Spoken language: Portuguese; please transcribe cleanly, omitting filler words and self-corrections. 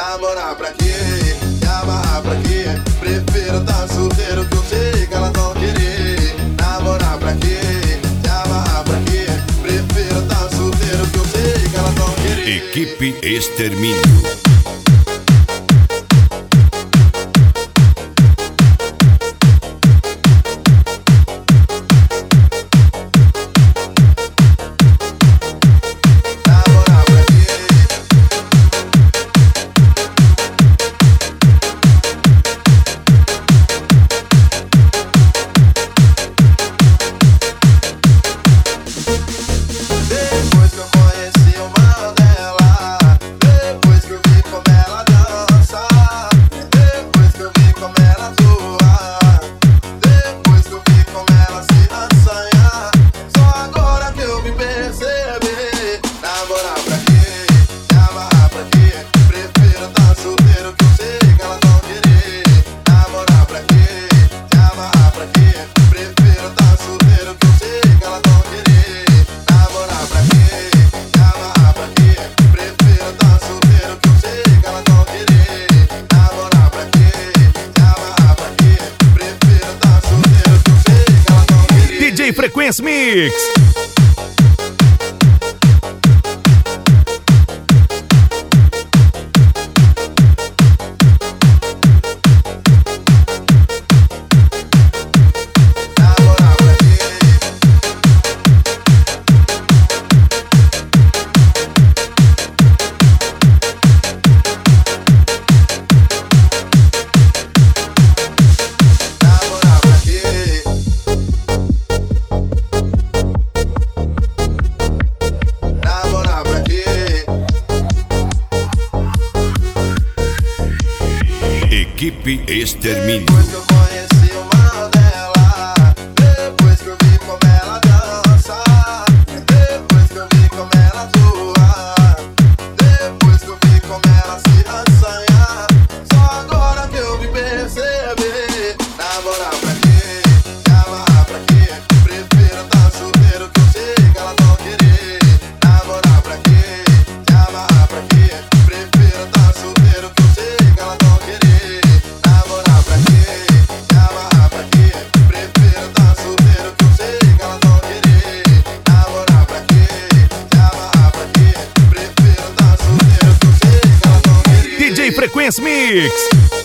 Namorar pra quê? Me amarrar pra quê? Prefiro tá solteiro que eu sei que elas vão querer. Namorar pra quê? Me amarrar pra quê? Prefiro tá solteiro que eu sei que elas vão querer. Equipe Extermínio. Frequência Mix. Equipe Extermínio. Depois que eu conheci o mal dela, depois que eu vi como ela dança, depois que eu vi como ela atua, depois que eu vi como ela se assanha, só agora que eu me percebi. Namorar pra quê? Me amarrar pra quê? Prefiro tá solteiro que eu sei que elas vão querer. Namorar pra quê? Me amarrar pra quê? Prefiro tá solteiro que eu sei que elas vão querer. DJ Frequência Mix.